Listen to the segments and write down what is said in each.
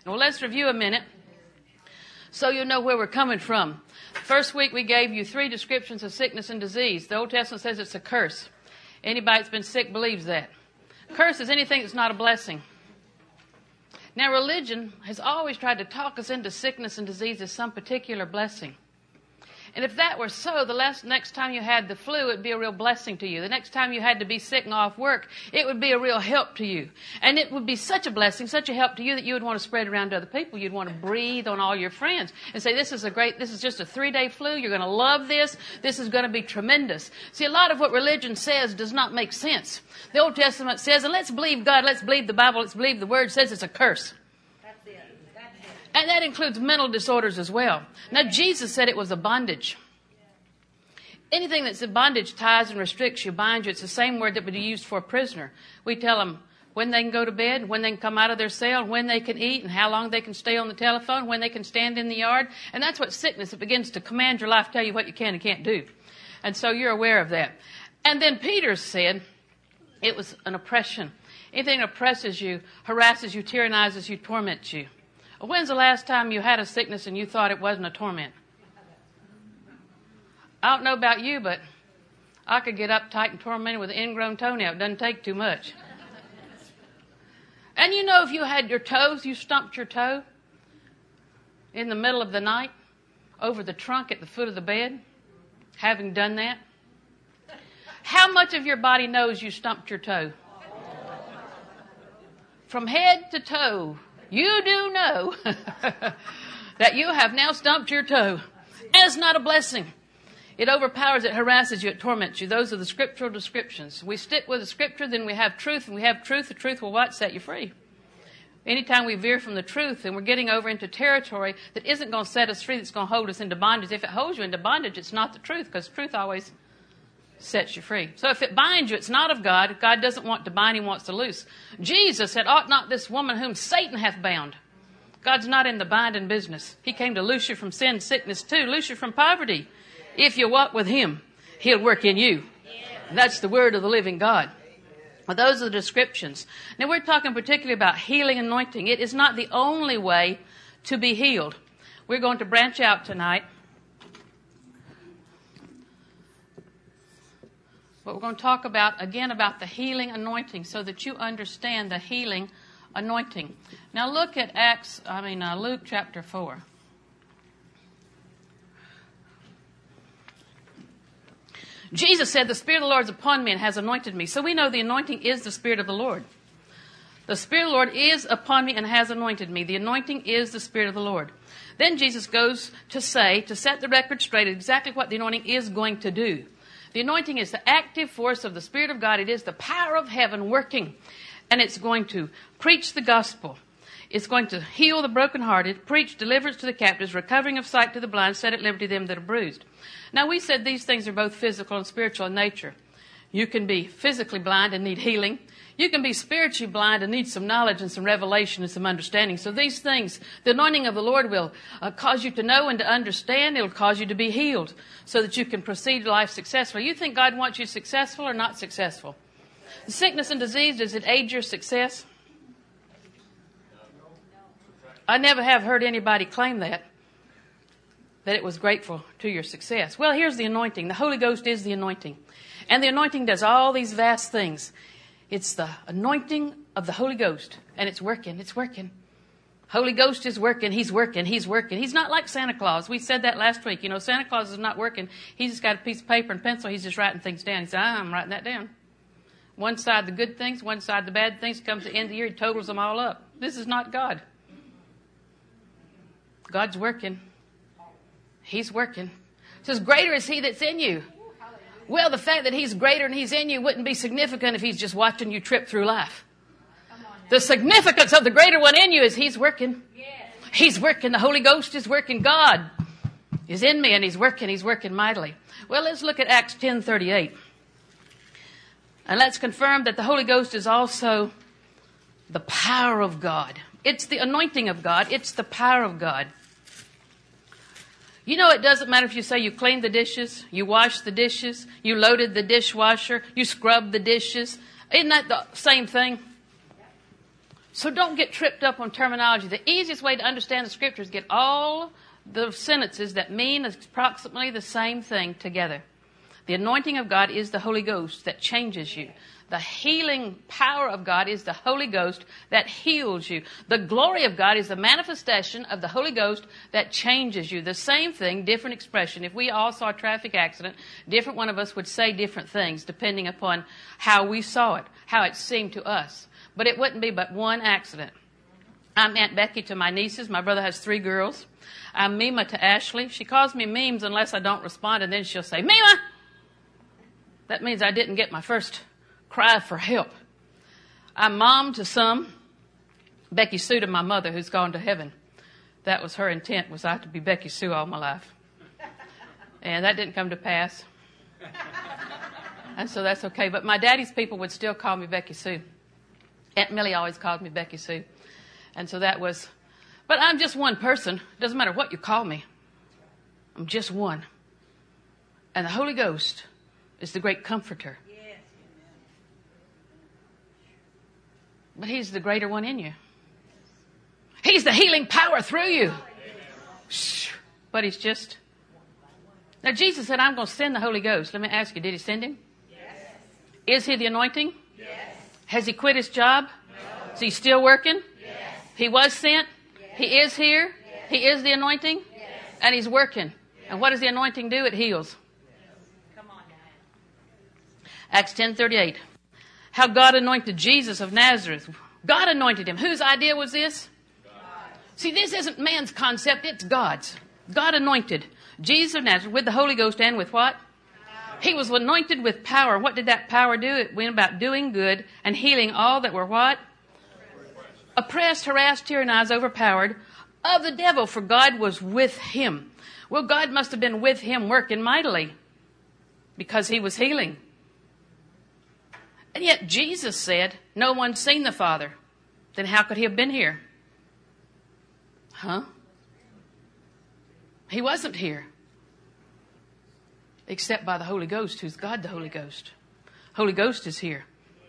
Well, let's review a minute so you'll know where we're coming from. First week we gave you 3 descriptions of sickness and disease. The Old Testament says it's a curse. Anybody that's been sick believes that. Curse is anything that's not a blessing. Now, religion has always tried to talk us into sickness and disease as some particular blessing. And if that were so, next time you had the flu, it would be a real blessing to you. The next time you had to be sick and off work, it would be a real help to you. And it would be such a blessing, such a help to you that you would want to spread it around to other people. You'd want to breathe on all your friends and say, this is just a 3-day flu. You're going to love this. This is going to be tremendous. See, a lot of what religion says does not make sense. The Old Testament says, and let's believe God, let's believe the Bible, let's believe the Word, says it's a curse. And that includes mental disorders as well. Now, Jesus said it was a bondage. Anything that's a bondage ties and restricts you, binds you. It's the same word that would be used for a prisoner. We tell them when they can go to bed, when they can come out of their cell, when they can eat, and how long they can stay on the telephone, when they can stand in the yard. And that's what sickness, it begins to command your life, tell you what you can and can't do. And so you're aware of that. And then Peter said it was an oppression. Anything that oppresses you, harasses you, tyrannizes you, torments you. When's the last time you had a sickness and you thought it wasn't a torment? I don't know about you, but I could get uptight and tormented with an ingrown toenail. It doesn't take too much. And you know, if you had your toes, you stumped your toe in the middle of the night over the trunk at the foot of the bed, having done that, how much of your body knows you stumped your toe? From head to toe. You do know that you have now stumped your toe. And it's not a blessing. It overpowers, it harasses you, it torments you. Those are the scriptural descriptions. We stick with the scripture, then we have truth, and we have truth. The truth will what? Set you free. Anytime we veer from the truth and we're getting over into territory that isn't going to set us free, that's going to hold us into bondage. If it holds you into bondage, it's not the truth, because truth always sets you free. So if it binds you, it's not of God. God doesn't want to bind, He wants to loose. Jesus said, ought not this woman whom Satan hath bound? God's not in the binding business. He came to loose you from sin, sickness too, loose you from poverty. If you walk with Him, He'll work in you. That's the word of the living God. Well, those are the descriptions. Now we're talking particularly about healing anointing. It is not the only way to be healed. We're going to branch out tonight. But we're going to talk about the healing anointing so that you understand the healing anointing. Now look at Luke chapter 4. Jesus said, the Spirit of the Lord is upon me and has anointed me. So we know the anointing is the Spirit of the Lord. The Spirit of the Lord is upon me and has anointed me. The anointing is the Spirit of the Lord. Then Jesus goes to say, to set the record straight, exactly what the anointing is going to do. The anointing is the active force of the Spirit of God. It is the power of heaven working. And it's going to preach the gospel. It's going to heal the brokenhearted, preach deliverance to the captives, recovering of sight to the blind, set at liberty them that are bruised. Now, we said these things are both physical and spiritual in nature. You can be physically blind and need healing. You can be spiritually blind and need some knowledge and some revelation and some understanding. So these things, the anointing of the Lord will cause you to know and to understand. It will cause you to be healed so that you can proceed life successfully. You think God wants you successful or not successful? Sickness and disease, does it aid your success? I never have heard anybody claim that it was grateful to your success. Well, here's the anointing. The Holy Ghost is the anointing. And the anointing does all these vast things. It's the anointing of the Holy Ghost. And it's working. It's working. Holy Ghost is working. He's working. He's working. He's not like Santa Claus. We said that last week. You know, Santa Claus is not working. He's just got a piece of paper and pencil. He's just writing things down. He said, I'm writing that down. One side the good things, one side the bad things. Comes to the end of the year, he totals them all up. This is not God. God's working. He's working. It says, greater is He that's in you. Well, the fact that He's greater and He's in you wouldn't be significant if He's just watching you trip through life. The significance of the greater one in you is He's working. He's working. The Holy Ghost is working. God is in me and He's working mightily. Well, let's look at Acts 10:38. And let's confirm that the Holy Ghost is also the power of God. It's the anointing of God. It's the power of God. You know, it doesn't matter if you say you cleaned the dishes, you washed the dishes, you loaded the dishwasher, you scrubbed the dishes. Isn't that the same thing? So don't get tripped up on terminology. The easiest way to understand the Scripture is get all the sentences that mean approximately the same thing together. The anointing of God is the Holy Ghost that changes you. The healing power of God is the Holy Ghost that heals you. The glory of God is the manifestation of the Holy Ghost that changes you. The same thing, different expression. If we all saw a traffic accident, different one of us would say different things depending upon how we saw it, how it seemed to us. But it wouldn't be but one accident. I'm Aunt Becky to my nieces. My brother has 3 girls. I'm Mima to Ashley. She calls me Memes unless I don't respond, and then she'll say, Mima! That means I didn't get my first cry for help. I'm Mom to some. Becky Sue to my mother, who's gone to heaven. That was her intent, was I to be Becky Sue all my life. And that didn't come to pass. And so that's okay. But my daddy's people would still call me Becky Sue. Aunt Millie always called me Becky Sue. And so that was... But I'm just one person. Doesn't matter what you call me. I'm just one. And the Holy Ghost is the great comforter. But he's the greater one in you. He's the healing power through you. But he's just... Now Jesus said, I'm going to send the Holy Ghost. Let me ask you, did he send him? Yes. Is he the anointing? Yes. Has he quit his job? No. Is he still working? Yes. He was sent? Yes. He is here? Yes. He is the anointing? Yes. And he's working. Yes. And what does the anointing do? It heals. Acts 10:38. How God anointed Jesus of Nazareth. God anointed him. Whose idea was this? God. See, this isn't man's concept, it's God's. God anointed Jesus of Nazareth with the Holy Ghost and with what? Power. He was anointed with power. What did that power do? It went about doing good and healing all that were what? Oppressed, harassed, tyrannized, overpowered of the devil, for God was with him. Well, God must have been with him working mightily because he was healing. And yet Jesus said, no one's seen the Father. Then how could he have been here? Huh? He wasn't here. Except by the Holy Ghost, who's God the Holy Ghost. Holy Ghost is here.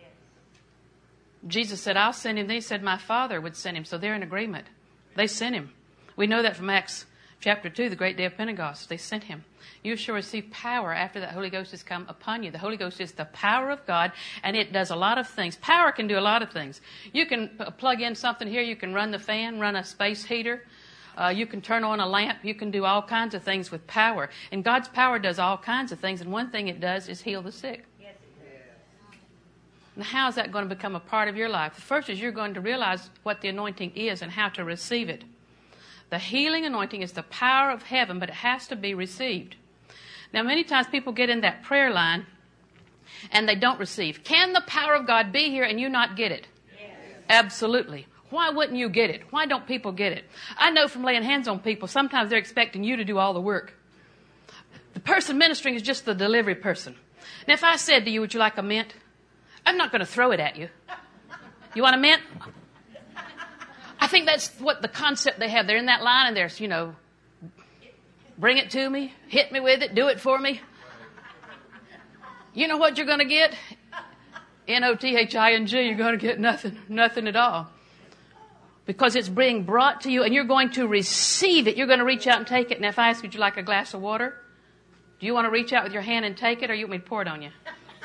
Jesus said, I'll send him. Then he said, my Father would send him. So they're in agreement. They sent him. We know that from Acts chapter 2, the great day of Pentecost. They sent him. You shall receive power after that Holy Ghost has come upon you. The Holy Ghost is the power of God, and it does a lot of things. Power can do a lot of things. You can plug in something here. You can run the fan, run a space heater. You can turn on a lamp. You can do all kinds of things with power. And God's power does all kinds of things, and one thing it does is heal the sick. Yes, it does. Now, how is that going to become a part of your life? The first is you're going to realize what the anointing is and how to receive it. The healing anointing is the power of heaven, but it has to be received. Now, many times people get in that prayer line and they don't receive. Can the power of God be here and you not get it? Yes. Absolutely. Why wouldn't you get it? Why don't people get it? I know from laying hands on people, sometimes they're expecting you to do all the work. The person ministering is just the delivery person. Now, if I said to you, would you like a mint? I'm not going to throw it at you. You want a mint? I think that's what the concept they have. They're in that line and there's, bring it to me, hit me with it, do it for me. You know what you're going to get? Nothing. You're going to get nothing at all. Because it's being brought to you and you're going to receive it. You're going to reach out and take it. Now, if I ask, would you like a glass of water? Do you want to reach out with your hand and take it, or you want me to pour it on you?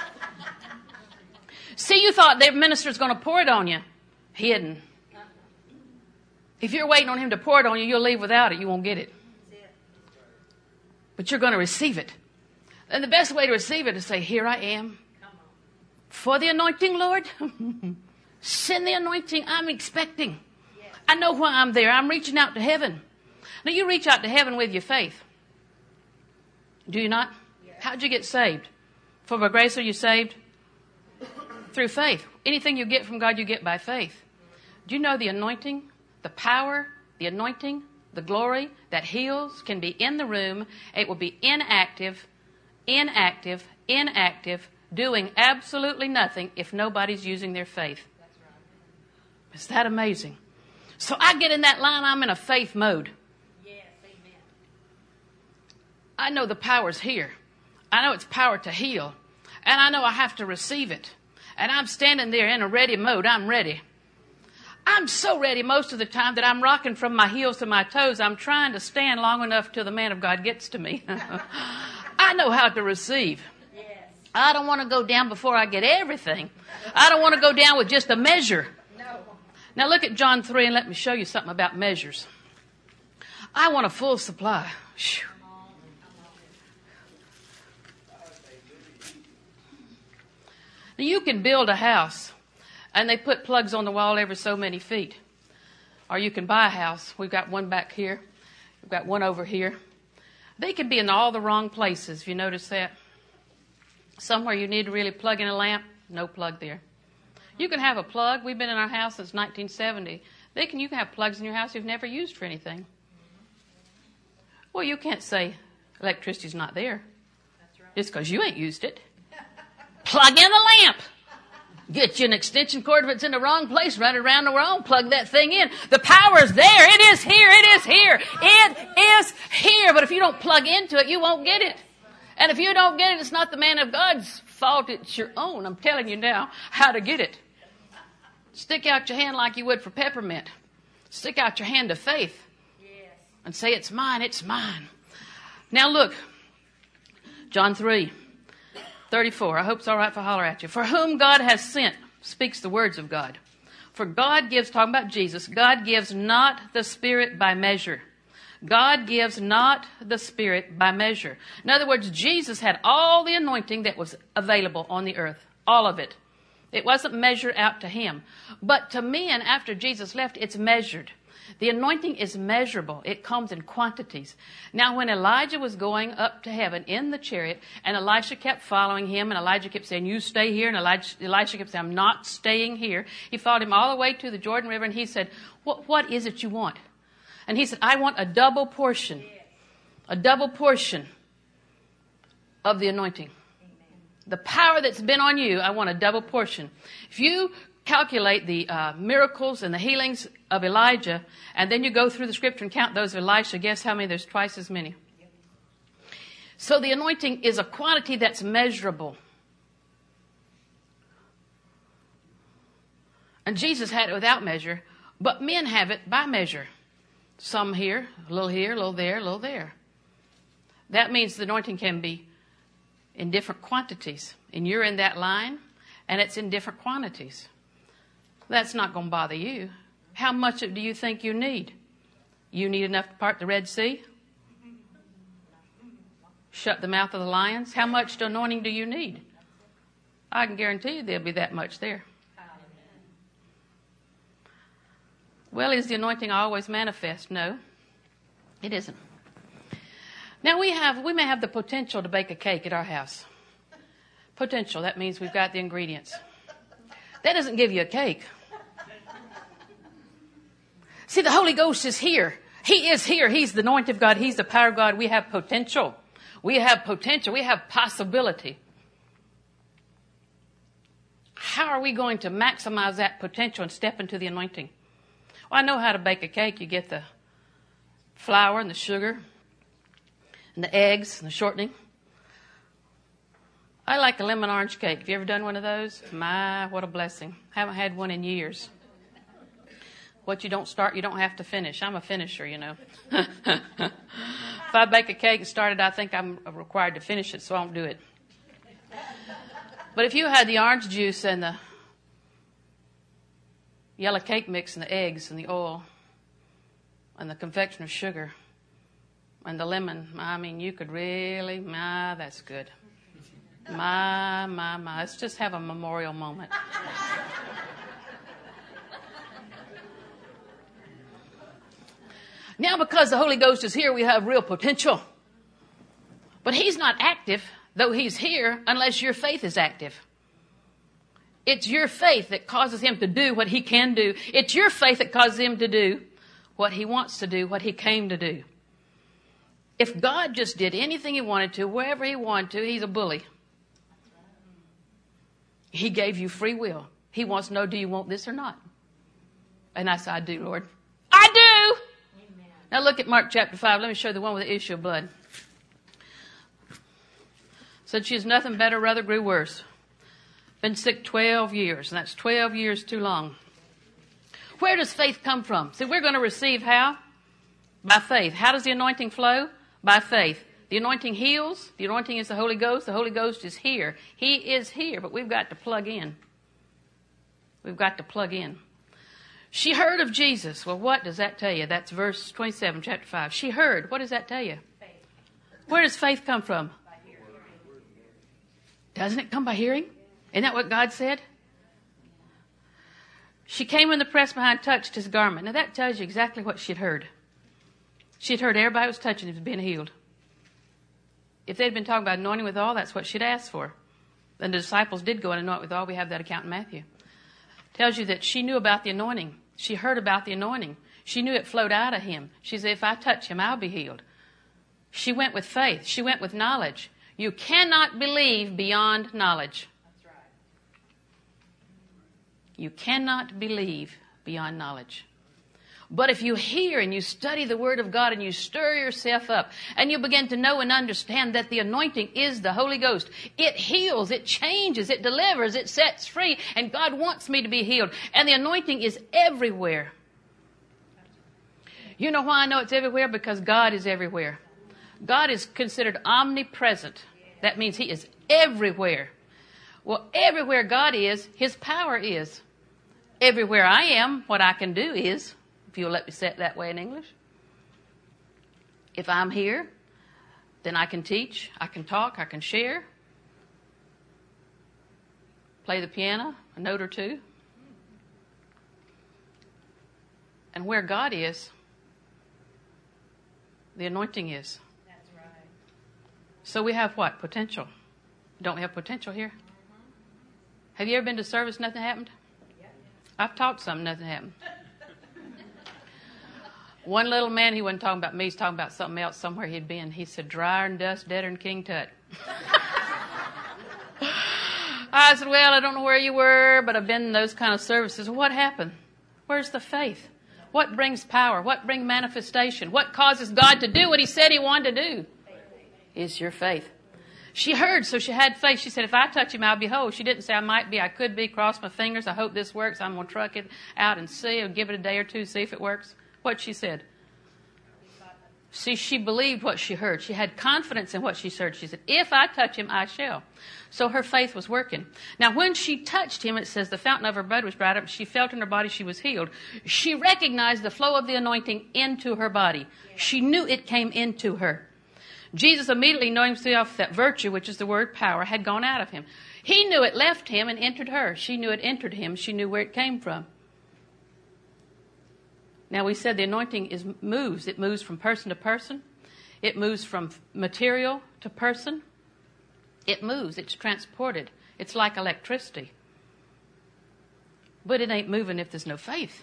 See, you thought the minister's going to pour it on you. Hidden. If you're waiting on him to pour it on you, you'll leave without it. You won't get it. But you're going to receive it. And the best way to receive it is say, here I am. For the anointing, Lord. Send the anointing I'm expecting. I know why I'm there. I'm reaching out to heaven. Now, you reach out to heaven with your faith. Do you not? How'd you get saved? For by grace are you saved? Through faith. Anything you get from God, you get by faith. Do you know the anointing, the power, the anointing, the glory that heals can be in the room? It will be inactive, doing absolutely nothing if nobody's using their faith. Is that amazing? So I get in that line, I'm in a faith mode. Yes, amen. I know the power's here. I know it's power to heal. And I know I have to receive it. And I'm standing there in a ready mode. I'm ready. I'm so ready most of the time that I'm rocking from my heels to my toes. I'm trying to stand long enough till the man of God gets to me. I know how to receive. I don't want to go down before I get everything. I don't want to go down with just a measure. Now look at John 3 and let me show you something about measures. I want a full supply. Whew. Now you can build a house and they put plugs on the wall every so many feet. Or you can buy a house. We've got one back here. We've got one over here. They can be in all the wrong places, if you notice that. Somewhere you need to really plug in a lamp, no plug there. You can have a plug. We've been in our house since 1970. You can have plugs in your house you've never used for anything. Well, you can't say electricity's not there. That's right. Just because you ain't used it. Plug in the lamp. Get you an extension cord if it's in the wrong place. Run it around the world. Plug that thing in. The power's there. It is here. It is here. It is here. But if you don't plug into it, you won't get it. And if you don't get it, it's not the man of God's fault. It's your own. I'm telling you now how to get it. Stick out your hand like you would for peppermint. Stick out your hand of faith. And say, it's mine. It's mine. Now look. John 3:34. I hope it's all right if I holler at you. For whom God has sent speaks the words of God. For God gives, talking about Jesus, God gives not the Spirit by measure. God gives not the Spirit by measure. In other words, Jesus had all the anointing that was available on the earth. All of it. It wasn't measured out to him. But to men, after Jesus left, it's measured. The anointing is measurable. It comes in quantities. Now, when Elijah was going up to heaven in the chariot, and Elisha kept following him, and Elijah kept saying, you stay here, and Elisha kept saying, I'm not staying here. He followed him all the way to the Jordan River, and he said, what is it you want? And he said, I want a double portion. A double portion of the anointing. The power that's been on you, I want a double portion. If you calculate the miracles and the healings of Elijah, and then you go through the scripture and count those of Elisha, guess how many? There's twice as many. So the anointing is a quantity that's measurable. And Jesus had it without measure, but men have it by measure. Some here, a little there, a little there. That means the anointing can be in different quantities. And you're in that line, and it's in different quantities. That's not going to bother you. How much do you think you need? You need enough to part the Red Sea? Shut the mouth of the lions? How much anointing do you need? I can guarantee you there'll be that much there. Well, is the anointing always manifest? No, it isn't. Now we may have the potential to bake a cake at our house. Potential, that means we've got the ingredients. That doesn't give you a cake. See, the Holy Ghost is here. He is here. He's the anointed of God. He's the power of God. We have potential. We have potential. We have possibility. How are we going to maximize that potential and step into the anointing? Well, I know how to bake a cake. You get the flour and the sugar and the eggs and the shortening. I like a lemon orange cake. Have you ever done one of those? My, what a blessing. Haven't had one in years. What you don't start, you don't have to finish. I'm a finisher, you know. If I bake a cake and start it, I think I'm required to finish it, so I won't do it. But if you had the orange juice and the yellow cake mix and the eggs and the oil and the confectioner's sugar and the lemon, I mean, you could really, that's good. Let's just have a memorial moment. Now, because the Holy Ghost is here, we have real potential. But he's not active, though he's here, unless your faith is active. It's your faith that causes him to do what he can do. It's your faith that causes him to do what he wants to do, what he came to do. If God just did anything he wanted to, wherever he wanted to, he's a bully. He gave you free will. He wants to know, do you want this or not? And I said, I do, Lord. I do! Amen. Now look at Mark chapter 5. Let me show you the one with the issue of blood. Said she has nothing better, rather grew worse. Been sick 12 years, and that's 12 years too long. Where does faith come from? See, we're going to receive how? By faith. How does the anointing flow? By faith. The anointing heals. The anointing is the Holy Ghost. The Holy Ghost is here. He is here, but we've got to plug in. We've got to plug in. She heard of Jesus. Well, what does that tell you? That's verse 27, chapter 5. She heard. What does that tell you? Faith. Where does faith come from? By hearing. Doesn't it come by hearing? Isn't that what God said? She came in the press behind, touched his garment. Now that tells you exactly what she'd heard. She'd heard everybody was touching him was being healed. If they'd been talking about anointing with oil, that's what she'd asked for. And the disciples did go and anoint with oil. We have that account in Matthew. Tells you that she knew about the anointing. She heard about the anointing. She knew it flowed out of him. She said, if I touch him, I'll be healed. She went with faith. She went with knowledge. You cannot believe beyond knowledge. That's right. You cannot believe beyond knowledge. But if you hear and you study the Word of God and you stir yourself up and you begin to know and understand that the anointing is the Holy Ghost, it heals, it changes, it delivers, it sets free, and God wants me to be healed. And the anointing is everywhere. You know why I know it's everywhere? Because God is everywhere. God is considered omnipresent. That means He is everywhere. Well, everywhere God is, His power is. Everywhere I am, what I can do is, if you'll let me say it that way in English. If I'm here, then I can teach, I can talk, I can share, play the piano, a note or two. And where God is, the anointing is. That's right. So we have what? Potential. Don't we have potential here? Have you ever been to service, nothing happened? Yeah. I've taught some, nothing happened. One little man, he wasn't talking about me, he's talking about something else somewhere he'd been. He said, drier than dust, deader than King Tut. I said, well, I don't know where you were, but I've been in those kind of services. What happened? Where's the faith? What brings power? What brings manifestation? What causes God to do what He said He wanted to do? Is your faith. She heard, so she had faith. She said, if I touch Him, I'll be whole. She didn't say, I might be, I could be, cross my fingers, I hope this works, I'm going to truck it out and see, or give it a day or two, see if it works. What she said. See, she believed what she heard. She had confidence in what she heard. She said, if I touch Him, I shall. So her faith was working. Now, when she touched Him, it says the fountain of her blood was dried up. She felt in her body she was healed. She recognized the flow of the anointing into her body. She knew it came into her. Jesus, immediately knowing himself that virtue, which is the word power, had gone out of Him. He knew it left Him and entered her. She knew it entered Him. She knew where it came from. Now, we said the anointing moves. It moves from person to person. It moves from material to person. It moves. It's transported. It's like electricity. But it ain't moving if there's no faith.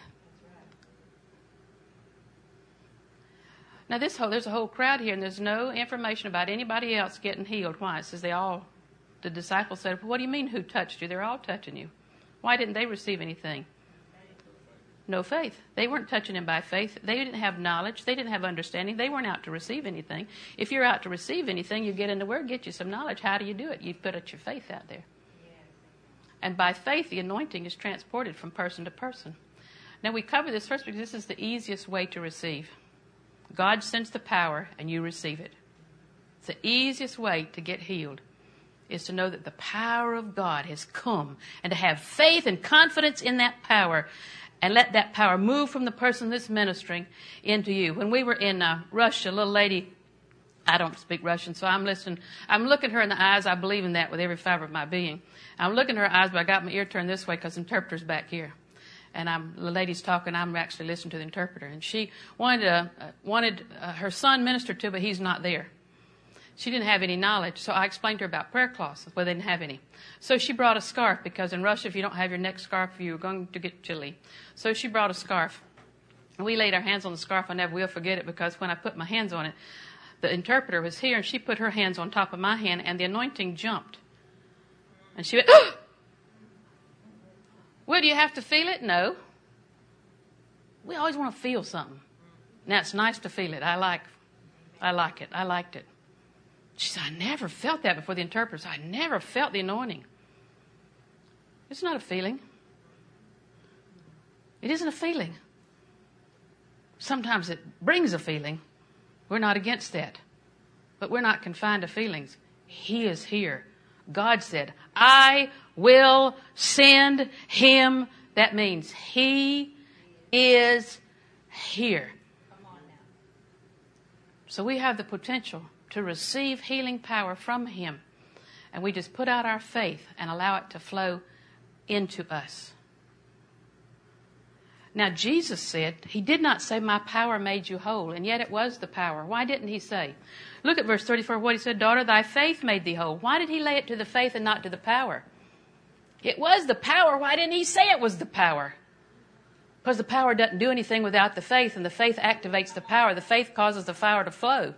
Now, there's a whole crowd here, and there's no information about anybody else getting healed. Why? It says the disciples said, well, what do you mean who touched you? They're all touching you. Why didn't they receive anything? No faith. They weren't touching Him by faith. They didn't have knowledge. They didn't have understanding. They weren't out to receive anything. If you're out to receive anything, you get in the Word, get you some knowledge. How do you do it? You put your faith out there. Yes. And by faith, the anointing is transported from person to person. Now, we cover this first because this is the easiest way to receive. God sends the power and you receive it. It's the easiest way to get healed is to know that the power of God has come and to have faith and confidence in that power. And let that power move from the person that's ministering into you. When we were in Russia, a little lady, I don't speak Russian, so I'm listening. I'm looking her in the eyes. I believe in that with every fiber of my being. I'm looking at her eyes, but I got my ear turned this way because the interpreter's back here. And the lady's talking. I'm actually listening to the interpreter. And she wanted her son ministered to, but he's not there. She didn't have any knowledge, so I explained to her about prayer cloths. Well, they didn't have any. So she brought a scarf, because in Russia, if you don't have your neck scarf, you're going to get chilly. So she brought a scarf. And we laid our hands on the scarf. I never will forget it, because when I put my hands on it, the interpreter was here, and she put her hands on top of my hand, and the anointing jumped. And she went, oh! Well, do you have to feel it? No. We always want to feel something. Now, it's nice to feel it. I like it. I liked it. She said, I never felt that before. The interpreter said, I never felt the anointing. It's not a feeling. It isn't a feeling. Sometimes it brings a feeling. We're not against that. But we're not confined to feelings. He is here. God said, I will send him. That means he is here. So we have the potential to receive healing power from him. And we just put out our faith and allow it to flow into us. Now, Jesus said, he did not say, my power made you whole, and yet it was the power. Why didn't he say? Look at verse 34, what he said, daughter, thy faith made thee whole. Why did he lay it to the faith and not to the power? It was the power. Why didn't he say it was the power? Because the power doesn't do anything without the faith, and the faith activates the power. The faith causes the power to flow.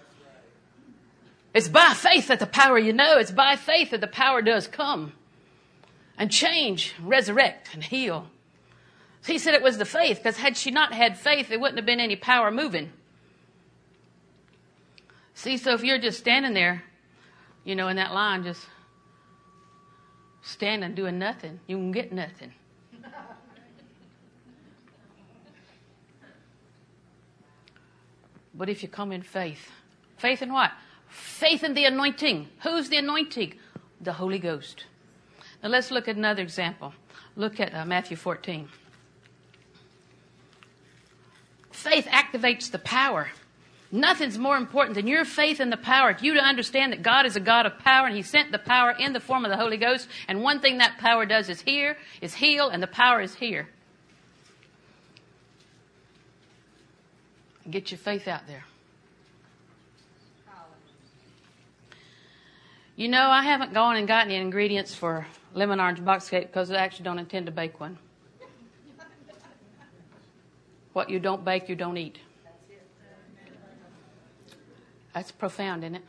It's by faith that the power, it's by faith that the power does come and change, resurrect, and heal. So he said it was the faith, because had she not had faith, there wouldn't have been any power moving. See, so if you're just standing there, in that line, just standing doing nothing, you can get nothing. But if you come in faith in what? Faith in the anointing. Who's the anointing? The Holy Ghost. Now let's look at another example. Look at Matthew 14. Faith activates the power. Nothing's more important than your faith in the power. You to understand that God is a God of power, and he sent the power in the form of the Holy Ghost. And one thing that power does is heal, and the power is here. Get your faith out there. I haven't gone and gotten the ingredients for lemon orange box cake because I actually don't intend to bake one. What you don't bake, you don't eat. That's profound, isn't it?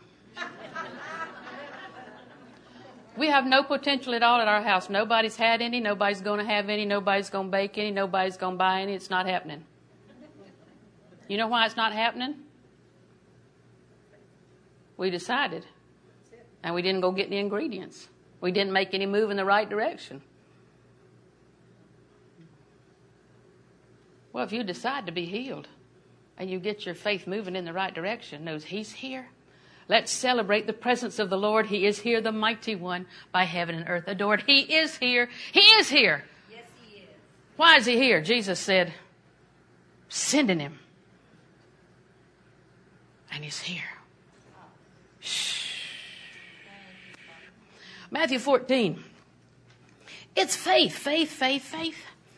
We have no potential at all at our house. Nobody's had any. Nobody's going to have any. Nobody's going to bake any. Nobody's going to buy any. It's not happening. You know why it's not happening? We decided. And we didn't go get the ingredients. We didn't make any move in the right direction. Well, if you decide to be healed and you get your faith moving in the right direction, knows he's here. Let's celebrate the presence of the Lord. He is here, the mighty one, by heaven and earth adored. He is here. He is here. Yes, he is. Why is he here? Jesus said, sending him. And he's here. Shh. Matthew 14. It's faith, faith, faith, faith.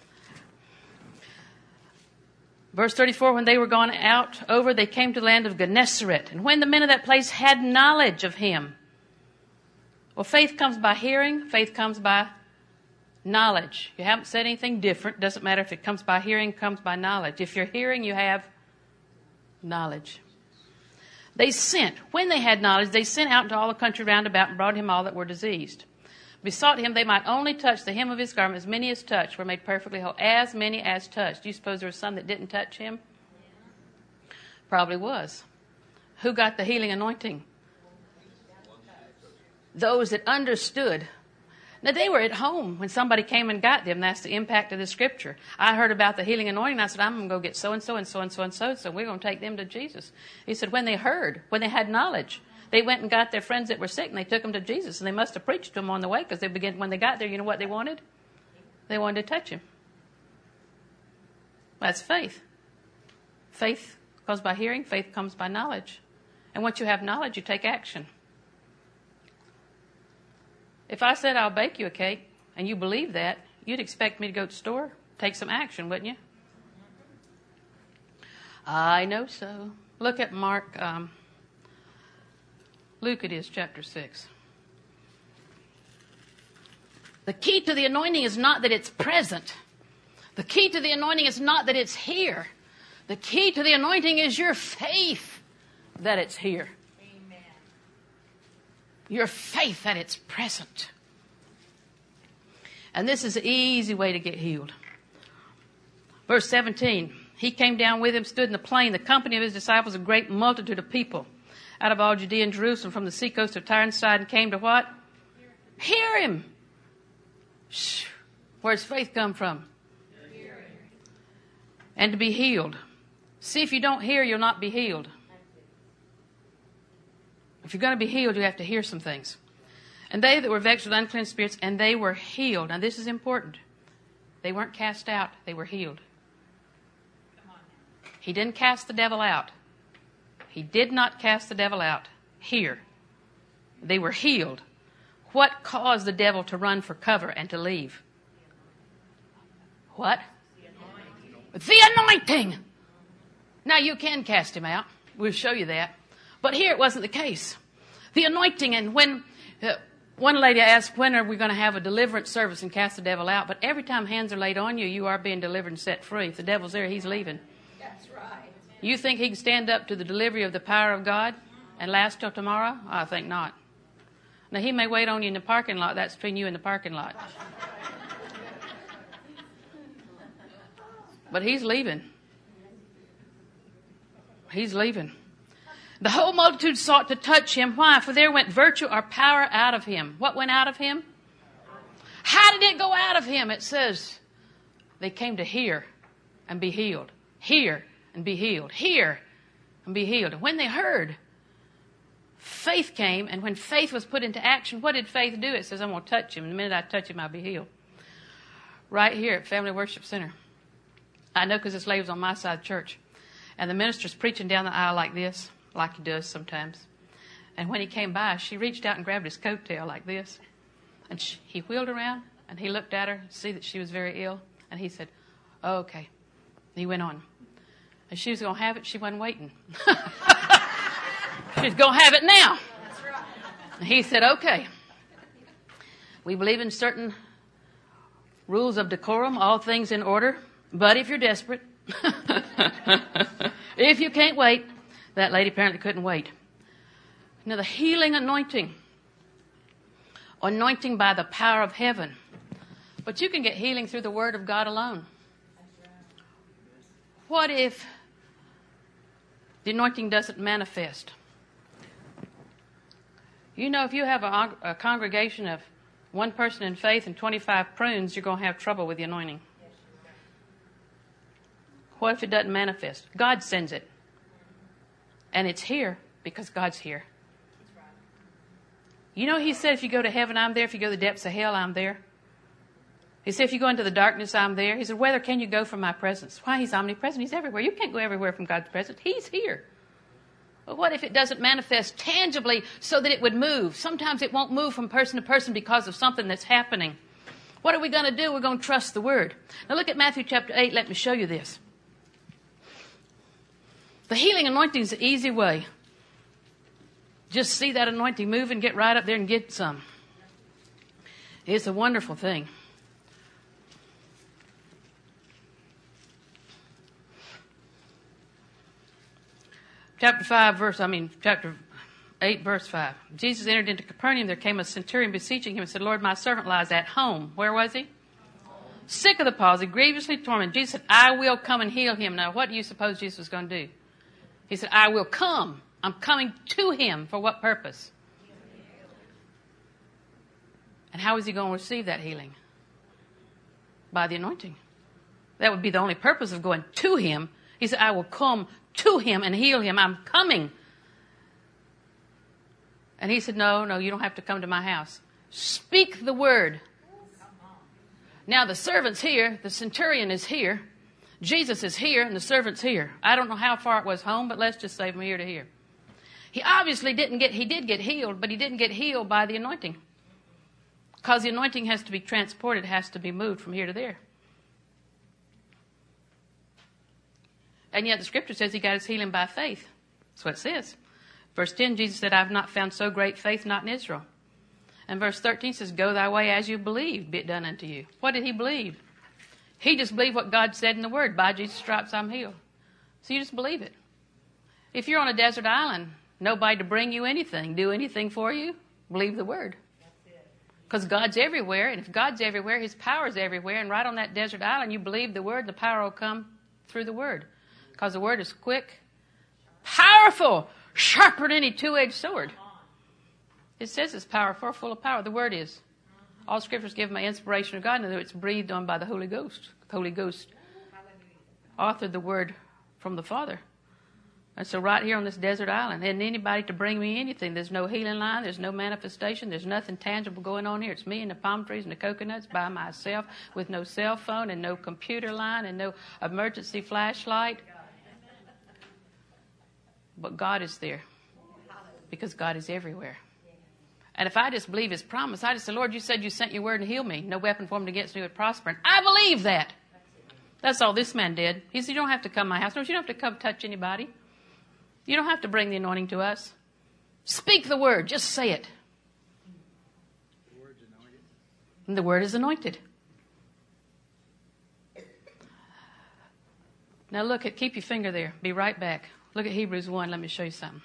Verse 34, when they were gone over, they came to the land of Gennesaret. And when the men of that place had knowledge of him. Well, faith comes by hearing. Faith comes by knowledge. You haven't said anything different. Doesn't matter if it comes by hearing, comes by knowledge. If you're hearing, you have knowledge. When they had knowledge, they sent out into all the country round about and brought him all that were diseased. Besought him they might only touch the hem of his garment. As many as touched were made perfectly whole. As many as touched. Do you suppose there were some that didn't touch him? Probably was. Who got the healing anointing? Those that understood. Now, they were at home when somebody came and got them. That's the impact of the scripture. I heard about the healing anointing. I said, I'm going to go get so-and-so and so-and-so and so-and-so. We're going to take them to Jesus. He said, when they had knowledge, they went and got their friends that were sick and they took them to Jesus. And they must have preached to them on the way because when they got there, you know what they wanted? They wanted to touch him. That's faith. Faith comes by hearing. Faith comes by knowledge. And once you have knowledge, you take action. If I said I'll bake you a cake and you believe that, you'd expect me to go to the store, take some action, wouldn't you? I know so. Look at Luke it is, chapter 6. The key to the anointing is not that it's present. The key to the anointing is not that it's here. The key to the anointing is your faith that it's here. Your faith that it's present. And this is an easy way to get healed. Verse 17. He came down with him, stood in the plain, the company of his disciples, a great multitude of people, out of all Judea and Jerusalem, from the seacoast of Tyre and Sidon, and came to what? Hear him. Shh. Where's faith come from? and to be healed. See, if you don't hear, you'll not be healed. If you're going to be healed, you have to hear some things. And they that were vexed with unclean spirits, and they were healed. Now this is important. They weren't cast out, they were healed. He didn't cast the devil out. He did not cast the devil out. Here. They were healed. What caused the devil to run for cover and to leave? What? The anointing. Now you can cast him out. We'll show you that. But here it wasn't the case. The anointing, and when one lady asked, when are we going to have a deliverance service and cast the devil out? But every time hands are laid on you, you are being delivered and set free. If the devil's there, he's leaving. That's right. You think he can stand up to the delivery of the power of God and last till tomorrow? I think not. Now, he may wait on you in the parking lot. That's between you and the parking lot. But he's leaving. He's leaving. The whole multitude sought to touch him. Why? For there went virtue or power out of him. What went out of him? How did it go out of him? It says they came to hear and be healed. Hear and be healed. Hear and be healed. And when they heard, faith came. And when faith was put into action, what did faith do? It says, I'm going to touch him. And the minute I touch him, I'll be healed. Right here at Family Worship Center. I know because this lady was on my side of the church. And the minister's preaching down the aisle like this, like he does sometimes. And when he came by, she reached out and grabbed his coattail like this. And he wheeled around, and he looked at her, see that she was very ill. And he said, oh, okay. And he went on. And she was going to have it. She wasn't waiting. She's going to have it now. That's right. And he said, okay. We believe in certain rules of decorum, all things in order. But if you're desperate, if you can't wait, that lady apparently couldn't wait. Now, the healing anointing by the power of heaven. But you can get healing through the Word of God alone. What if the anointing doesn't manifest? You know, if you have a congregation of one person in faith and 25 prunes, you're going to have trouble with the anointing. What if it doesn't manifest? God sends it. And it's here because God's here. You know, he said, if you go to heaven, I'm there. If you go to the depths of hell, I'm there. He said, if you go into the darkness, I'm there. He said, whether can you go from my presence? Why? He's omnipresent. He's everywhere. You can't go everywhere from God's presence. He's here. But what if it doesn't manifest tangibly so that it would move? Sometimes it won't move from person to person because of something that's happening. What are we going to do? We're going to trust the Word. Now look at Matthew chapter 8. Let me show you this. The healing anointing is the easy way. Just see that anointing move and get right up there and get some. It's a wonderful thing. Chapter 8, verse 5. Jesus entered into Capernaum. There came a centurion beseeching him and said, Lord, my servant lies at home. Where was he? Sick of the palsy, grievously tormented. Jesus said, I will come and heal him. Now, what do you suppose Jesus was going to do? He said, I will come. I'm coming to him. For what purpose? And how is he going to receive that healing? By the anointing. That would be the only purpose of going to him. He said, I will come to him and heal him. I'm coming. And he said, no, you don't have to come to my house. Speak the word. Now the servant's here. The centurion is here. Jesus is here and the servant's here. I don't know how far it was home, but let's just say from here to here. He obviously he did get healed, but he didn't get healed by the anointing. Because the anointing has to be transported, it has to be moved from here to there. And yet the scripture says he got his healing by faith. That's what it says. Verse 10, Jesus said, I have not found so great faith, not in Israel. And verse 13 says, go thy way as you believe, be it done unto you. What did he believe? He just believed what God said in the Word. By Jesus' stripes I'm healed. So you just believe it. If you're on a desert island, nobody to bring you anything, do anything for you, believe the Word. Because God's everywhere, and if God's everywhere, His power's everywhere. And right on that desert island, you believe the Word, the power will come through the Word. Because the Word is quick, powerful, sharper than any two-edged sword. It says it's powerful, full of power. The Word is. All Scriptures given by inspiration of God, and it's breathed on by the Holy Ghost. The Holy Ghost authored the Word from the Father. And so right here on this desert island, isn't anybody to bring me anything. There's no healing line. There's no manifestation. There's nothing tangible going on here. It's me and the palm trees and the coconuts by myself with no cell phone and no computer line and no emergency flashlight. But God is there because God is everywhere. And if I just believe His promise, I just say, Lord, you said you sent your word and healed me. No weapon formed against me would prosper. And I believe that. That's all this man did. He said, you don't have to come to my house. No, you don't have to come touch anybody. You don't have to bring the anointing to us. Speak the word. Just say it. The word's anointed. And the word is anointed. Now look at, keep your finger there. Be right back. Look at Hebrews 1. Let me show you something.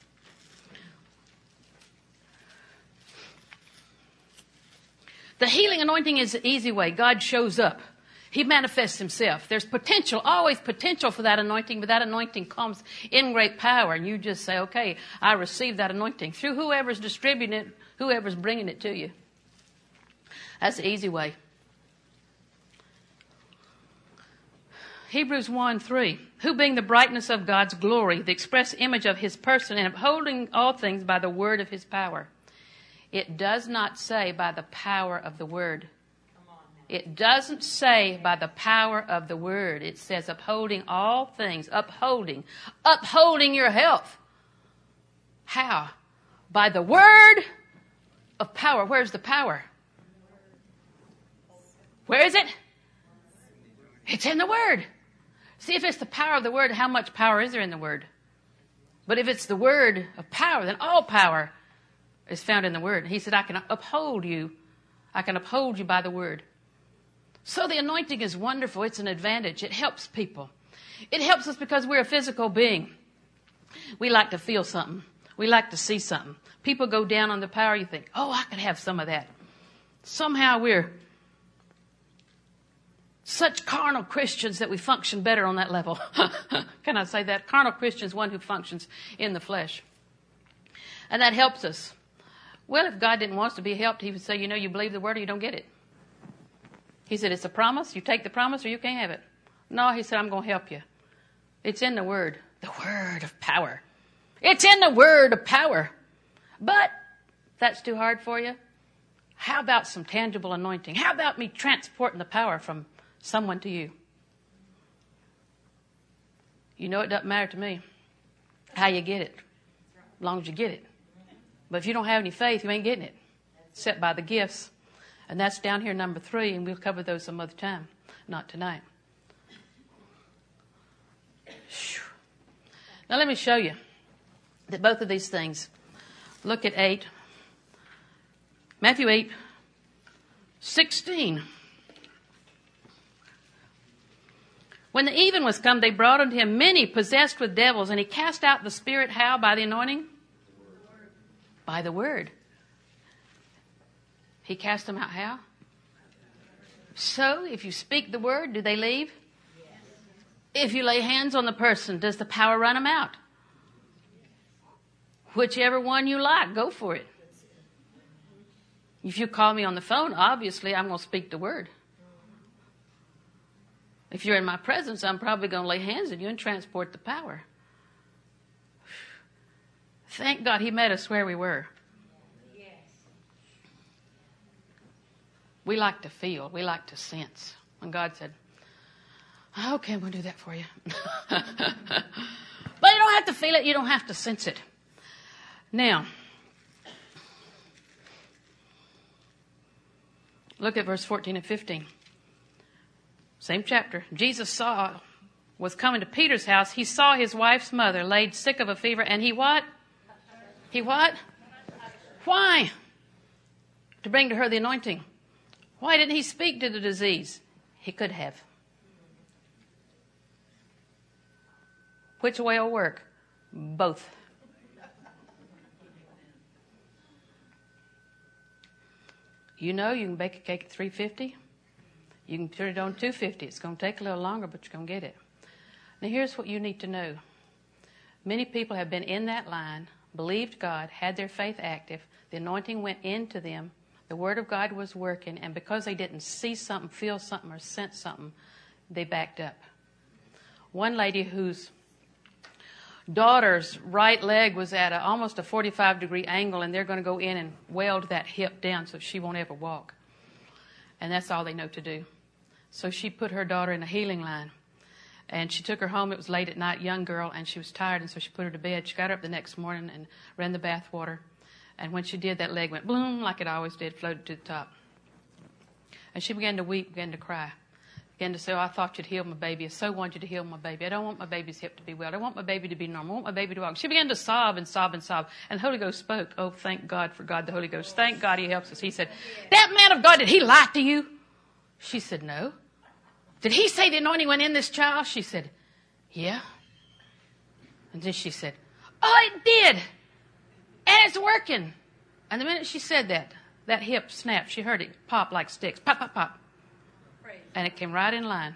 The healing anointing is the easy way. God shows up. He manifests Himself. There's potential, always potential for that anointing, but that anointing comes in great power. And you just say, okay, I receive that anointing through whoever's distributing it, whoever's bringing it to you. That's the easy way. Hebrews 1:3, who being the brightness of God's glory, the express image of His person, and upholding all things by the word of His power. It does not say by the power of the word. It doesn't say by the power of the word. It says upholding all things, upholding your health. How? By the word of power. Where's the power? Where is it? It's in the word. See, if it's the power of the word, how much power is there in the word? But if it's the word of power, then all power is found in the word. He said, I can uphold you. I can uphold you by the word. So the anointing is wonderful. It's an advantage. It helps people. It helps us because we're a physical being. We like to feel something. We like to see something. People go down on the power. You think, oh, I could have some of that. Somehow we're such carnal Christians that we function better on that level. Can I say that? Carnal Christian is one who functions in the flesh. And that helps us. Well, if God didn't want us to be helped, He would say, you believe the word or you don't get it. He said, it's a promise. You take the promise or you can't have it. No, He said, I'm going to help you. It's in the word. The word of power. It's in the word of power. But if that's too hard for you, how about some tangible anointing? How about me transporting the power from someone to you? It doesn't matter to me how you get it, as long as you get it. But if you don't have any faith, you ain't getting it, except by the gifts. And that's down here, number 3, and we'll cover those some other time, not tonight. Now let me show you that both of these things. Look at 8. Matthew 8:16. When the even was come, they brought unto Him many possessed with devils, and He cast out the spirit, how? By the anointing? By the word. He cast them out how? So, if you speak the word, do they leave? Yes. If you lay hands on the person, does the power run them out? Whichever one you like, go for it. If you call me on the phone, obviously I'm going to speak the word. If you're in my presence, I'm probably going to lay hands on you and transport the power. Thank God He met us where we were. We like to feel. We like to sense. And God said, okay, I'm going to do that for you. But you don't have to feel it. You don't have to sense it. Now, look at verse 14 and 15. Same chapter. Jesus was coming to Peter's house. He saw his wife's mother laid sick of a fever. And he what? He what? Why? To bring to her the anointing. Why didn't He speak to the disease? He could have. Which way will work? Both. You can bake a cake at 350. You can turn it on 250. It's going to take a little longer, but you're going to get it. Now here's what you need to know. Many people have been in that line, believed God, had their faith active. The anointing went into them. The Word of God was working, and because they didn't see something, feel something, or sense something, they backed up. one lady whose daughter's right leg was at almost a 45-degree angle, and they're going to go in and weld that hip down so she won't ever walk. And that's all they know to do. So she put her daughter in a healing line. And she took her home. It was late at night, young girl, and she was tired, and so she put her to bed. She got her up the next morning and ran the bath water. And when she did, that leg went bloom like it always did, floated to the top. And she began to weep, began to cry. Began to say, oh, I thought you'd heal my baby. I so want you to heal my baby. I don't want my baby's hip to be well. I want my baby to be normal. I want my baby to walk. She began to sob and sob and sob. And the Holy Ghost spoke. Oh, thank God for God, the Holy Ghost. Thank God he helps us. He said, that man of God, did he lie to you? She said, no. Did he say the anointing went in this child? She said, yeah. And then she said, oh, it did. And it's working. And the minute she said that, that hip snapped. She heard it pop like sticks. Pop, pop, pop. And it came right in line.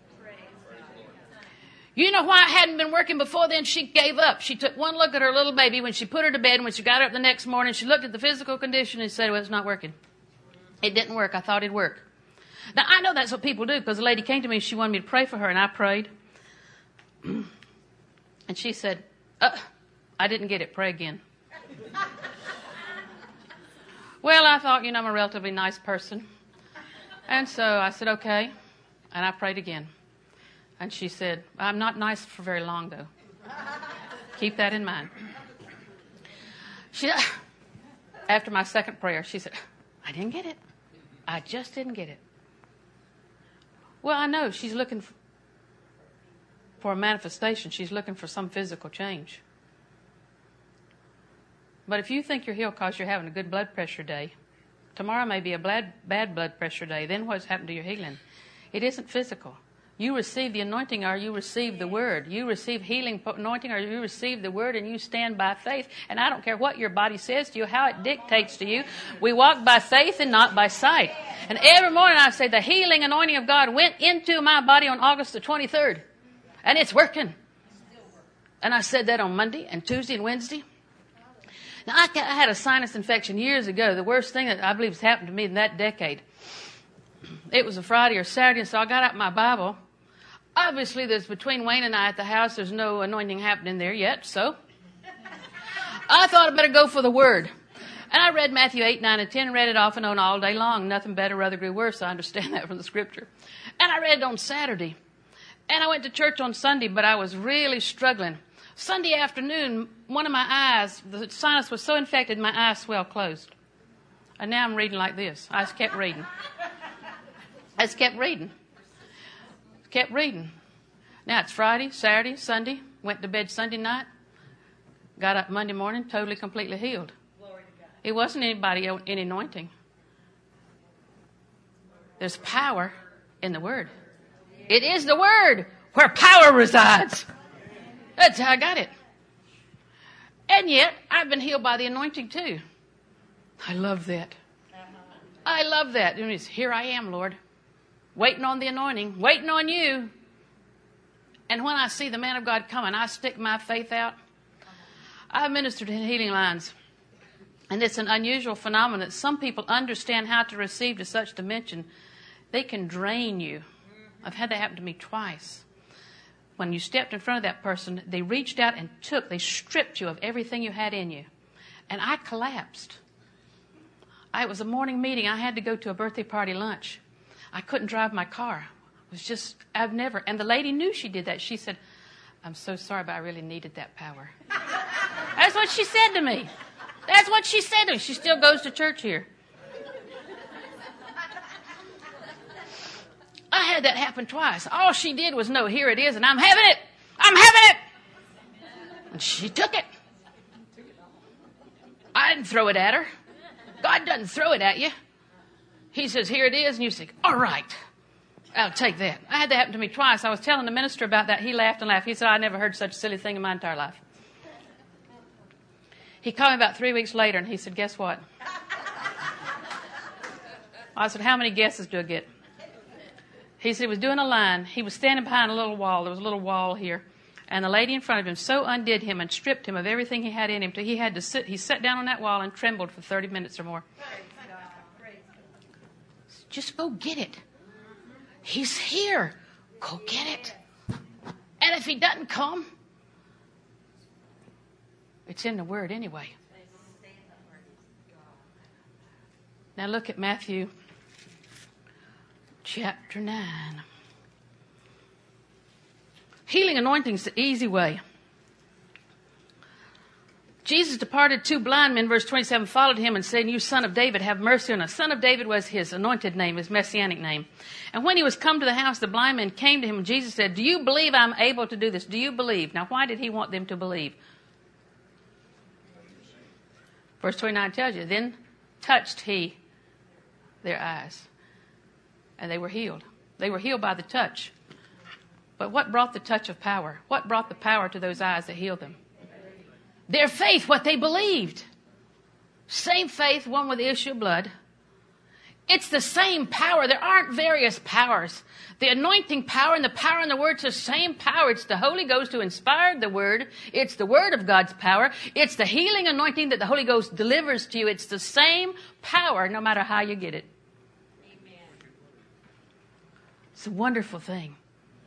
You know why it hadn't been working before then? She gave up. She took one look at her little baby when she put her to bed. And when she got up the next morning, she looked at the physical condition and said, well, it's not working. It didn't work. I thought it'd work. Now, I know that's what people do, because a lady came to me and she wanted me to pray for her, and I prayed. And she said, I didn't get it. Pray again. Well, I thought, I'm a relatively nice person. And so I said, okay. And I prayed again. And she said, I'm not nice for very long, though. Keep that in mind. After my second prayer, she said, I didn't get it. I just didn't get it. Well, I know she's looking for a manifestation. She's looking for some physical change. But if you think you're healed because you're having a good blood pressure day, tomorrow may be a bad blood pressure day. Then what's happened to your healing? It isn't physical. You receive the anointing or you receive the word. You receive healing anointing or you receive the word, and you stand by faith. And I don't care what your body says to you, how it dictates to you. We walk by faith and not by sight. And every morning I say the healing anointing of God went into my body on August the 23rd. And it's working. And I said that on Monday and Tuesday and Wednesday. Now, I had a sinus infection years ago, the worst thing that I believe has happened to me in that decade. It was a Friday or Saturday, and so I got out my Bible. Obviously, there's between Wayne and I at the house, there's no anointing happening there yet, so I thought I'd better go for the Word. And I read Matthew 8, 9, and 10, and read it off and on all day long. Nothing better, rather grew worse. I understand that from the Scripture. And I read it on Saturday. And I went to church on Sunday, but I was really struggling. Sunday afternoon, one of my eyes, the sinus was so infected, my eye swelled closed. And now I'm reading like this. I just kept reading. Kept reading. Now it's Friday, Saturday, Sunday. Went to bed Sunday night. Got up Monday morning, totally, completely healed. It wasn't any anointing. There's power in the Word. It is the Word where power resides. That's how I got it. And yet, I've been healed by the anointing too. I love that. I love that. Here I am, Lord. Waiting on the anointing. Waiting on you. And when I see the man of God coming, I stick my faith out. I've ministered in healing lines. And it's an unusual phenomenon that some people understand how to receive to such dimension. They can drain you. I've had that happen to me twice. When you stepped in front of that person, they reached out and they stripped you of everything you had in you. And I collapsed. It was a morning meeting. I had to go to a birthday party lunch. I couldn't drive my car. And the lady knew she did that. She said, I'm so sorry, but I really needed that power. That's what she said to me. That's what she said to me. She still goes to church here. I had that happen twice. All she did was know, here it is, and I'm having it. I'm having it. And she took it. I didn't throw it at her. God doesn't throw it at you. He says, here it is, and you say, all right, I'll take that. I had that happen to me twice. I was telling the minister about that. He laughed and laughed. He said, I never heard such a silly thing in my entire life. He called me about 3 weeks later, and he said, guess what? I said, how many guesses do I get? He said he was doing a line. He was standing behind a little wall. There was a little wall here. And the lady in front of him so undid him and stripped him of everything he had in him till he had to sit. He sat down on that wall and trembled for 30 minutes or more. Just go get it. He's here. Go get it. And if he doesn't come, it's in the Word anyway. Now look at Matthew chapter 9. Healing anointing is the easy way. Jesus departed, 2 blind men, verse 27, followed him and said, "You son of David, have mercy on us." Son of David was his anointed name, his messianic name. And when he was come to the house, the blind men came to him, and Jesus said, "Do you believe I'm able to do this? Do you believe?" Now, why did he want them to believe? Verse 29 tells you, "Then touched he their eyes, and they were healed." They were healed by the touch. But what brought the touch of power? What brought the power to those eyes that healed them? Their faith, what they believed. Same faith, one with the issue of blood. It's the same power. There aren't various powers. The anointing power and the power in the Word, it's the same power. It's the Holy Ghost who inspired the Word. It's the Word of God's power. It's the healing anointing that the Holy Ghost delivers to you. It's the same power no matter how you get it. Amen. It's a wonderful thing.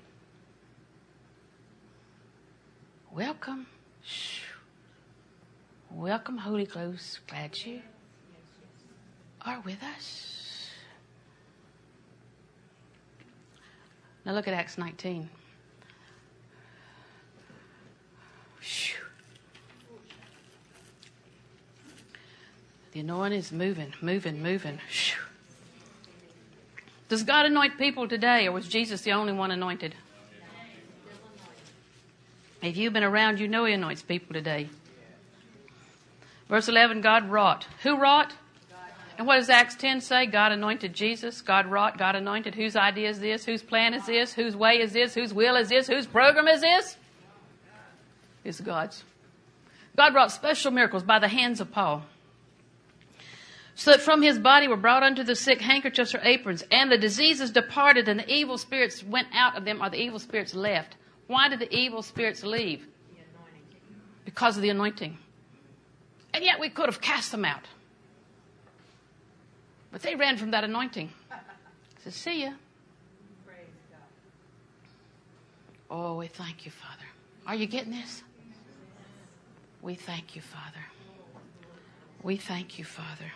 Welcome. Welcome, Holy Ghost. Glad you are with us. Now look at Acts 19. The anointing is moving. Does God anoint people today, or was Jesus the only one anointed? If you've been around, you know He anoints people today. Verse 11, God wrought. Who wrought? And what does Acts 10 say? God anointed Jesus. God wrought. God anointed. Whose idea is this? Whose plan is this? Whose way is this? Whose will is this? Whose program is this? It's God's. God wrought special miracles by the hands of Paul, so that from his body were brought unto the sick handkerchiefs or aprons, and the diseases departed, and the evil spirits went out of them, or the evil spirits left. Why did the evil spirits leave? Because of the anointing. And yet we could have cast them out. But they ran from that anointing. Said, "See ya." Oh, we thank you, Father. Are you getting this? We thank you, Father. We thank you, Father.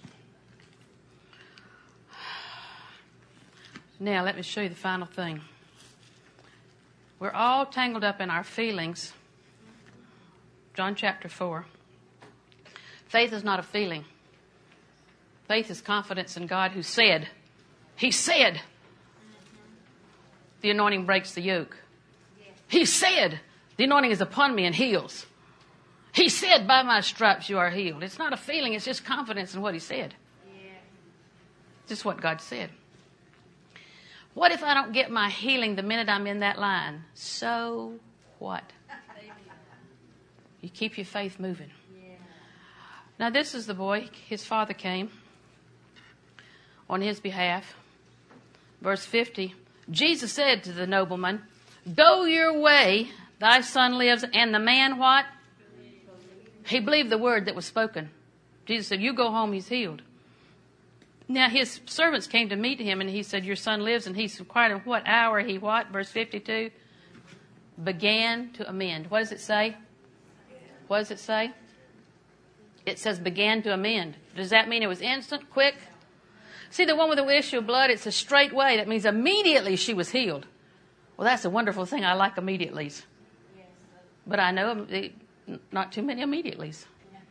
Now, let me show you the final thing. We're all tangled up in our feelings. John chapter 4. Faith is not a feeling. Faith is confidence in God who said, He said, the anointing breaks the yoke. He said, the anointing is upon me and heals. He said, by my stripes you are healed. It's not a feeling, it's just confidence in what He said. Just what God said. What if I don't get my healing the minute I'm in that line? So what? You keep your faith moving. Now this is the boy. His father came on his behalf. Verse 50. Jesus said to the nobleman, "Go your way, thy son lives." And the man what? He believed the word that was spoken. Jesus said, "You go home, he's healed." Now his servants came to meet him, and he said, "Your son lives." And he inquired in what hour he what? Verse 52. Began to amend. What does it say? What does it say? It says began to amend. Does that mean it was instant, quick? See, the one with the issue of blood, it's a straight way. That means immediately she was healed. Well, that's a wonderful thing. I like immediatelys. But I know not too many immediatelys.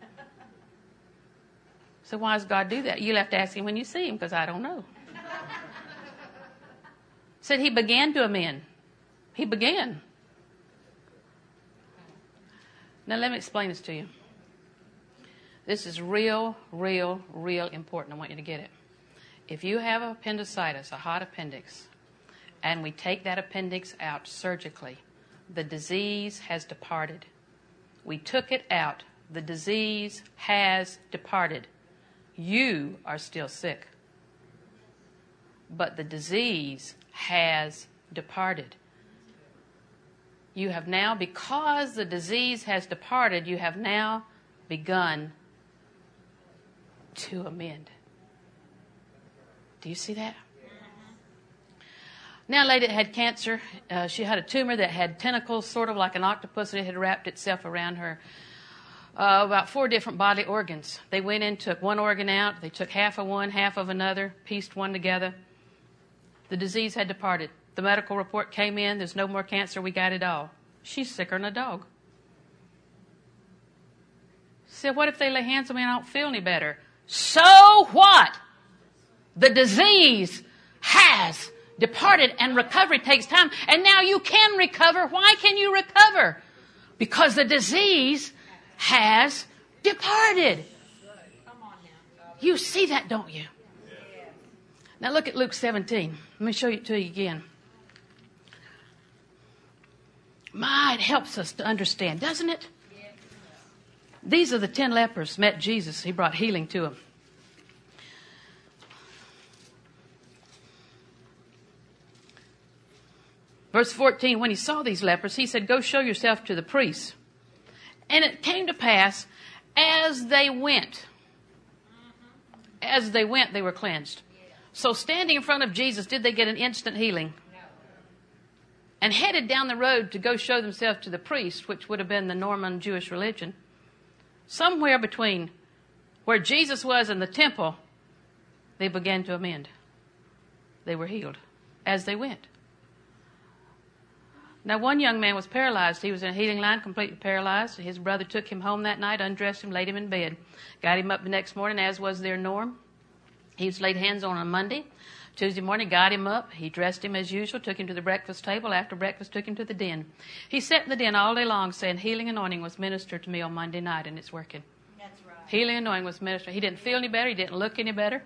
So why does God do that? You'll have to ask Him when you see Him, because I don't know. Said He began to amend. He began. Now let me explain this to you. This is real important. I want you to get it. If you have appendicitis, a hot appendix, and we take that appendix out surgically, the disease has departed. We took it out. The disease has departed. You are still sick, but the disease has departed. You have now, because the disease has departed, you have now begun to amend. Do you see that? Now a lady that had cancer, she had a tumor that had tentacles sort of like an octopus, and it had wrapped itself around her. About 4 different bodily organs. They went in, took one organ out. They took half of one, half of another, pieced one together. The disease had departed. The medical report came in. There's no more cancer. We got it all. She's sicker than a dog. Said, what if they lay hands on me and I don't feel any better? So what? The disease has departed, and recovery takes time. And now you can recover. Why can you recover? Because the disease has departed. You see that, don't you? Now look at Luke 17. Let me show it to you again. My, it helps us to understand, doesn't it? These are the 10 lepers met Jesus. He brought healing to them. Verse 14, when he saw these lepers, he said, go show yourself to the priests. And it came to pass, as they went, they were cleansed. So standing in front of Jesus, did they get an instant healing? And headed down the road to go show themselves to the priest, which would have been the Norman Jewish religion. Somewhere between where Jesus was and the temple, they began to amend. They were healed as they went. Now, one young man was paralyzed. He was in a healing line, completely paralyzed. His brother took him home that night, undressed him, laid him in bed. Got him up the next morning, as was their norm. He was laid hands on Monday. Tuesday morning, got him up. He dressed him as usual, took him to the breakfast table. After breakfast, took him to the den. He sat in the den all day long saying, healing anointing was ministered to me on Monday night, and it's working. That's right. Healing anointing was ministered. He didn't feel any better. He didn't look any better.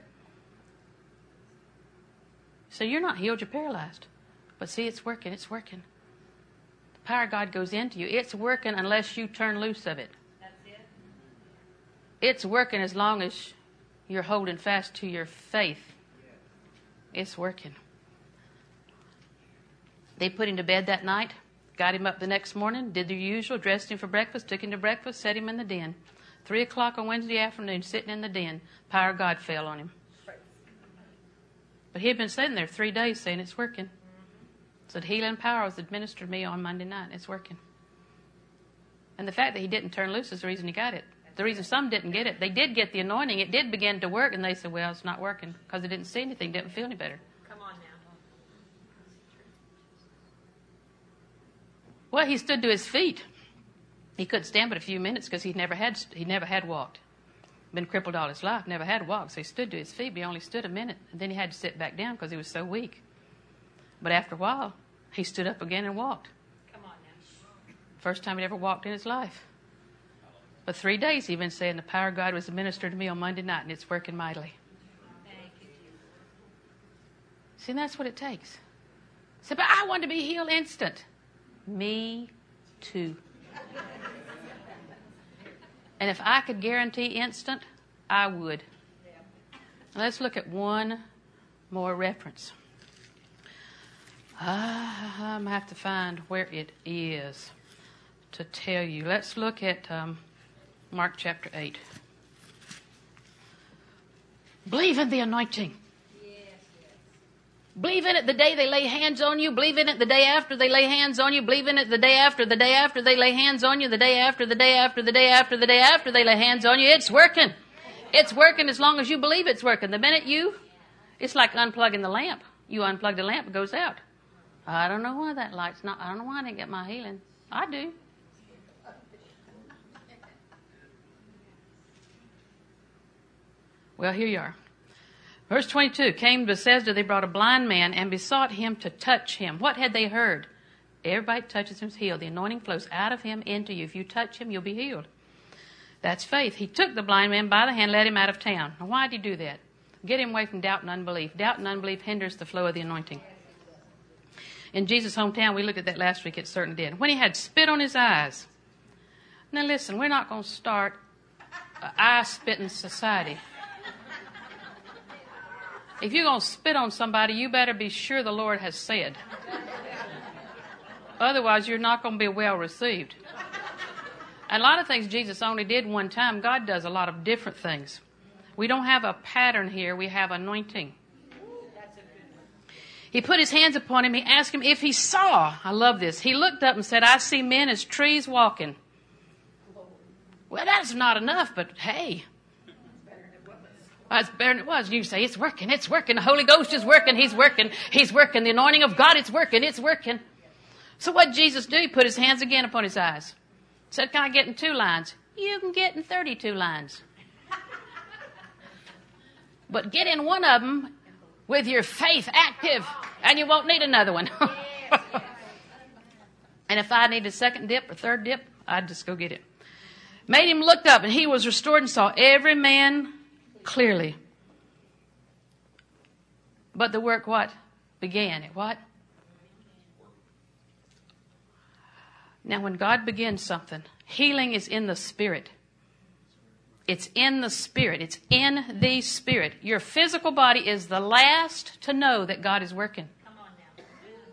So you're not healed, you're paralyzed. But see, it's working, it's working. The power of God goes into you. It's working unless you turn loose of it. That's it. It's working as long as you're holding fast to your faith. It's working. They put him to bed that night, got him up the next morning, did the usual, dressed him for breakfast, took him to breakfast, set him in the den. 3 o'clock on Wednesday afternoon, sitting in the den, power of God fell on him. But he had been sitting there 3 days saying it's working. Said healing power was administered to me on Monday night. It's working. And the fact that he didn't turn loose is the reason he got it. The reason some didn't get it, they did get the anointing. It did begin to work, and they said, well, it's not working because they didn't see anything, didn't feel any better. Come on now. Well, he stood to his feet. He couldn't stand but a few minutes because he never had walked. Been crippled all his life, never had walked. So he stood to his feet, but he only stood a minute, and then he had to sit back down because he was so weak. But after a while, he stood up again and walked. Come on now. First time he'd ever walked in his life. For 3 days, he'd been saying the power of God was administered to me on Monday night, and it's working mightily. Thank you, Jesus. See, and that's what it takes. Say, but I want to be healed instant. Me too. And if I could guarantee instant, I would. Now let's look at one more reference. I'm going to have to find where it is to tell you. Let's look at Mark chapter 8. Believe in the anointing. Believe in it the day they lay hands on you. Believe in it the day after they lay hands on you. Believe in it the day after they lay hands on you. The day after they lay hands on you. It's working. It's working as long as you believe it's working. The minute it's like unplugging the lamp. You unplug the lamp, it goes out. I don't know why that light's not, I don't know why I didn't get my healing. I do. Well, here you are. Verse 22, came to Bethesda, they brought a blind man and besought him to touch him. What had they heard? Everybody that touches him is healed. The anointing flows out of him into you. If you touch him, you'll be healed. That's faith. He took the blind man by the hand, led him out of town. Now, why did he do that? Get him away from doubt and unbelief. Doubt and unbelief hinders the flow of the anointing. In Jesus' hometown, we looked at that last week, it certainly did. When he had spit on his eyes. Now listen, we're not going to start an eye-spitting society. If you're going to spit on somebody, you better be sure the Lord has said. Otherwise, you're not going to be well received. And a lot of things Jesus only did one time. God does a lot of different things. We don't have a pattern here. We have anointing. He put his hands upon him. He asked him if he saw. I love this. He looked up and said, I see men as trees walking. Well, that's not enough, but hey. It's better than it was. You say, it's working, it's working. The Holy Ghost is working, He's working, He's working. The anointing of God, it's working, it's working. So what did Jesus do? He put his hands again upon his eyes. Said, can I get in 2 lines? You can get in 32 lines. But get in one of them with your faith active, and you won't need another one. And if I need a second dip or third dip, I'd just go get it. Made him look up, and he was restored and saw every man clearly. But the work what? Began. It what? Now when God begins something, healing is in the Spirit. It's in the Spirit. It's in the Spirit. Your physical body is the last to know that God is working. Come on now.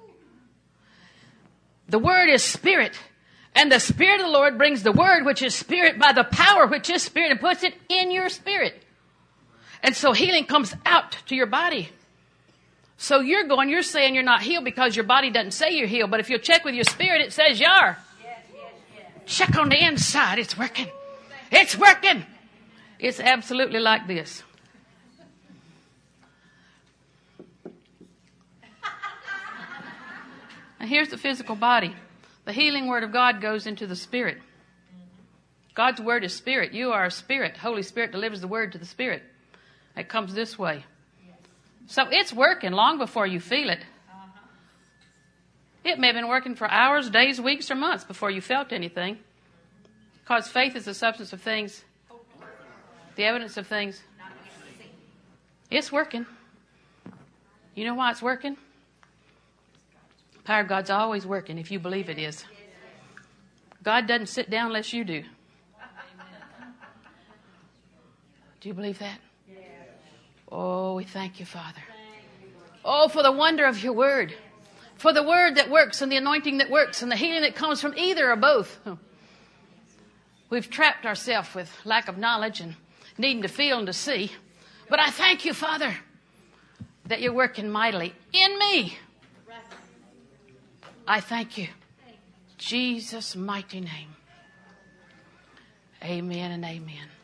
The Word is Spirit. And the Spirit of the Lord brings the Word, which is Spirit, by the power which is Spirit, and puts it in your spirit. And so healing comes out to your body. So you're saying you're not healed because your body doesn't say you're healed. But if you'll check with your spirit, it says you are. Check on the inside. It's working. It's working. It's absolutely like this. And here's the physical body. The healing word of God goes into the spirit. God's word is spirit. You are a spirit. Holy Spirit delivers the word to the spirit. It comes this way. So it's working long before you feel it. It may have been working for hours, days, weeks, or months before you felt anything. Because faith is the substance of things, the evidence of things. It's working. You know why it's working? The power of God's always working if you believe it is. God doesn't sit down unless you do. Do you believe that? Oh, we thank you, Father. Oh, for the wonder of your word. For the word that works and the anointing that works and the healing that comes from either or both. We've trapped ourselves with lack of knowledge and needing to feel and to see. But I thank you, Father, that you're working mightily in me. I thank you. Jesus' mighty name. Amen and amen.